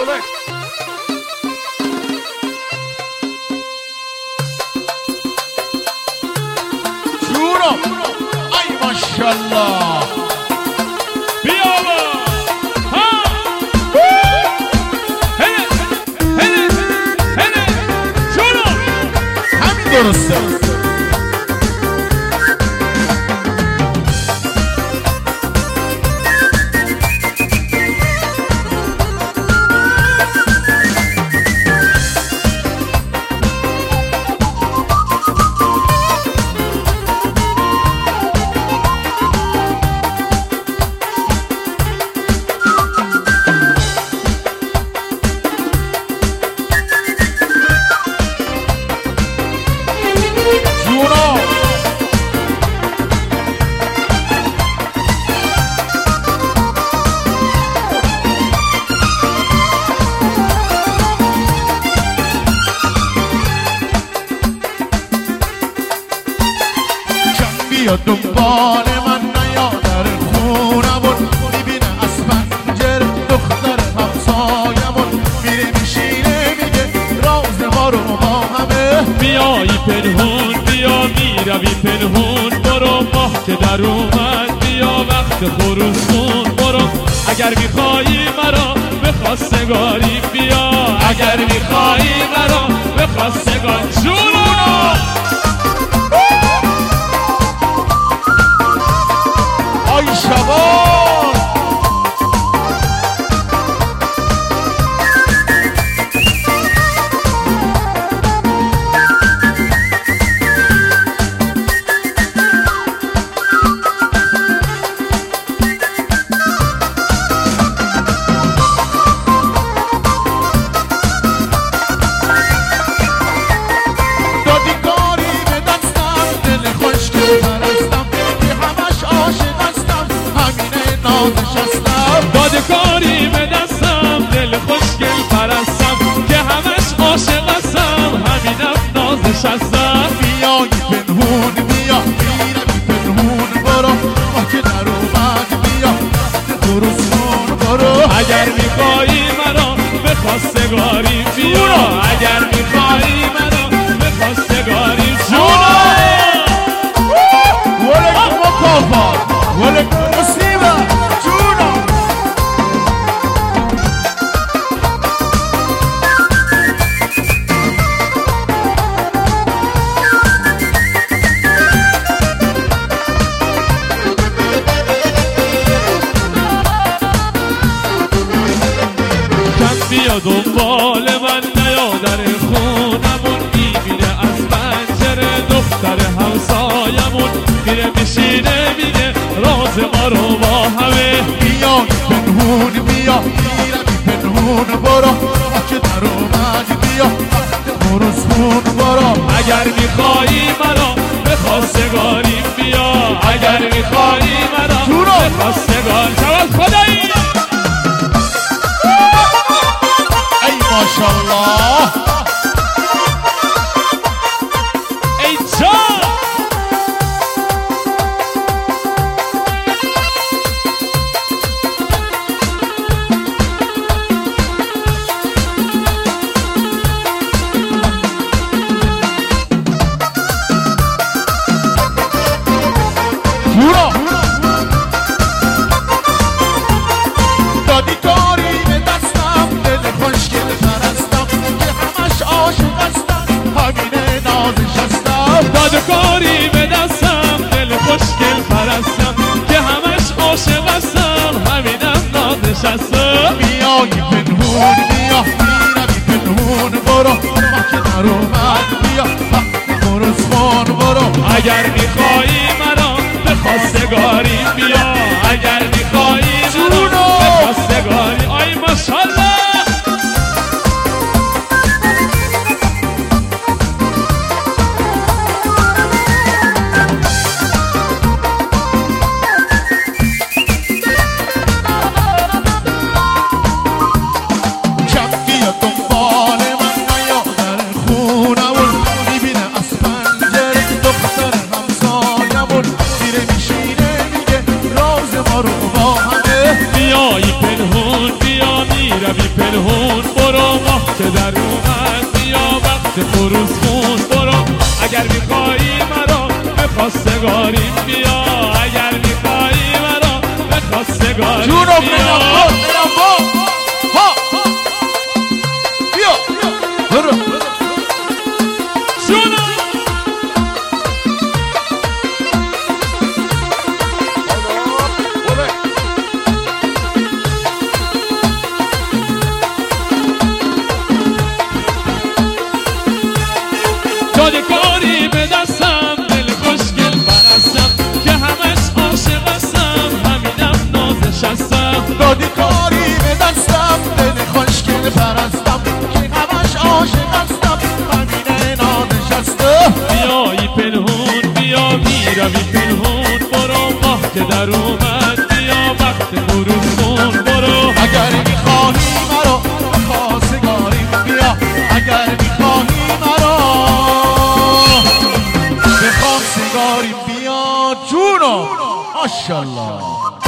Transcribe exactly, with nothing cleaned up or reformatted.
جونم ای ماشالله بیا با ها هنه هنه هنه جونم همین درسته. بیا دنبال من نیا در خونمون میبینه از پنجره دختر همسایمون میره میشینه میگه راز ما رو با همه بیایی پنهون بیا میروی پنهون برو ماه که در اومد بیا وقت خروسون برو اگر میخوایی مرا به خواستگاری بیا اگر میخوایی مرا به خواستگاری جونو آی شبان دادی کاری به دستم دل خوشگل پرستم که همش عاشق داده کاری به دستم دل خوشگل پرستم که همش عاشق هستم همینم نازش هستم بیای پنهون بیا میروی پنهون برو ما که در اومد بیا خروسون برو اگر میخوایی مرا به خواستگاری بیا اگر میخوایی مرا به خواستگاری جونو ولک مکافات ولک مصیبه جونو کم بیا دنبال من نیا در خونمون میبینه از پنجره دختر همسایمون میره میشینه میگه راز ما رو با همه بیا پنهون بیا میروی پنهون برو ما که در اومد بیا خروسون برو اگر میخوایی مرا به خواستگاری بیا اگر میخوایی مرا به خواستگاری شود خدایی ای ماشالله ای جان جورا دادی کاری به دستم دل خوشگل پرستم که همش عاشق هستم همینه نازش هستم داده کاری به دستم دل خوشگل پرستم که همش عاشق هستم همینم نازش هستم بیای پنهون بیا میروی پنهون برو ما که در اومد بیا خروسون برو اگر میخوایی مرا به خواستگاری بیا اگر میخوایی مرا به خواستگاری آی ماشالله کم بیا دنبال من نیا در خونمون میبینه از پنجره دختر همسایمون میره میشینه میگه پنهون برو ماه که در اومد بیا وقت خروس خون برو اگر میخوایی مرا به خواستگاریم بیا اگر میخوایی مرا به خواستگاریم جونم بیا برم با برم با ها بیا برو جونم یادگاری به دستم دل خوشگل پرستم که همش عاشق هستم همینم نازش هستم دادی کاری به دستم دل خوشگل پرستم که همش عاشق هستم همینه نانشستم بیایی پنهون بیا میروی پنهون برو ماه که در اومد بیا وقت خروس خون برو اگر میخواهی مرا خواستگاریم بیا اگر میخواهی مرا به خواستگاریم بیا جونم ماشاءالله